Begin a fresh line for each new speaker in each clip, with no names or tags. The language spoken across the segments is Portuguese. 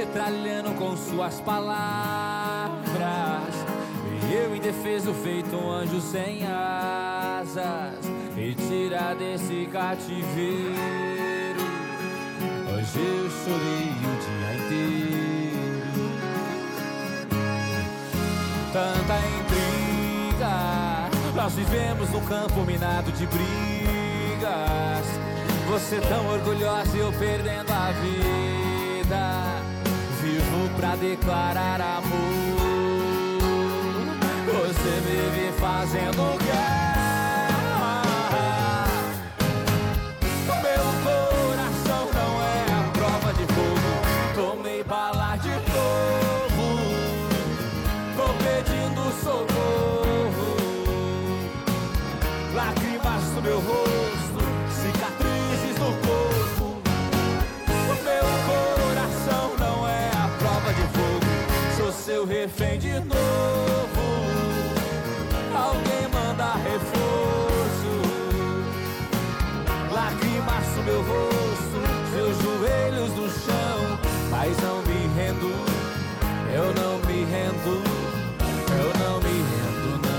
metralhando com suas palavras, e eu indefeso feito um anjo sem asas, me tira desse cativeiro. Hoje eu chorei o dia inteiro. Tanta intriga nós vivemos num campo minado de brigas. Você tão orgulhosa e eu perdendo a vida. Vivo pra declarar amor, você vive fazendo guerra. O meu coração não é a prova de fogo. Tomei bala de novo, tô pedindo socorro. Lágrimas no meu rosto, cicatrizes no corpo. O meu coração não é a prova de fogo. Sou seu refém de novo. Alguém manda reforço. Lágrimas no meu rosto, seus joelhos no chão. Mas não me rendo, eu não me rendo, eu não me rendo não.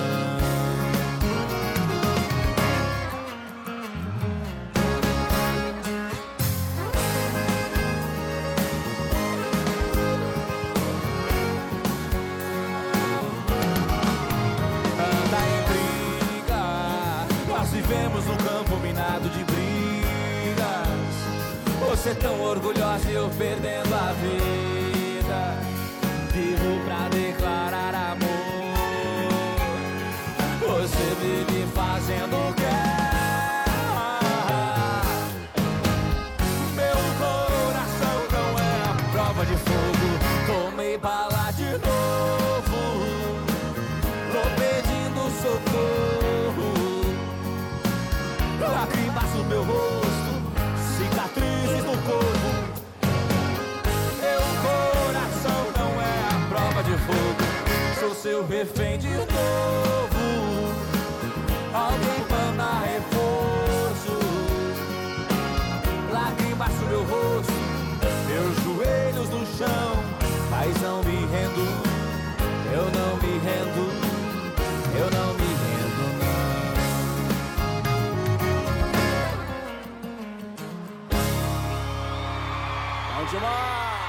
Vivemos num campo minado de brigas. Você tão orgulhosa e eu perdendo a vida. Vivo pra declarar amor, você vive fazendo guerra. Meu coração não é a prova de fogo. Tomei bala de novo, tô pedindo socorro. Lágrimas no meu rosto, cicatrizes no corpo. Meu coração não é a prova de fogo. Sou seu refém de novo. Alguém manda reforço. Lágrimas no meu rosto, meus joelhos no chão. Mas não me rendo, eu não me rendo, eu não me rendo não. Demais!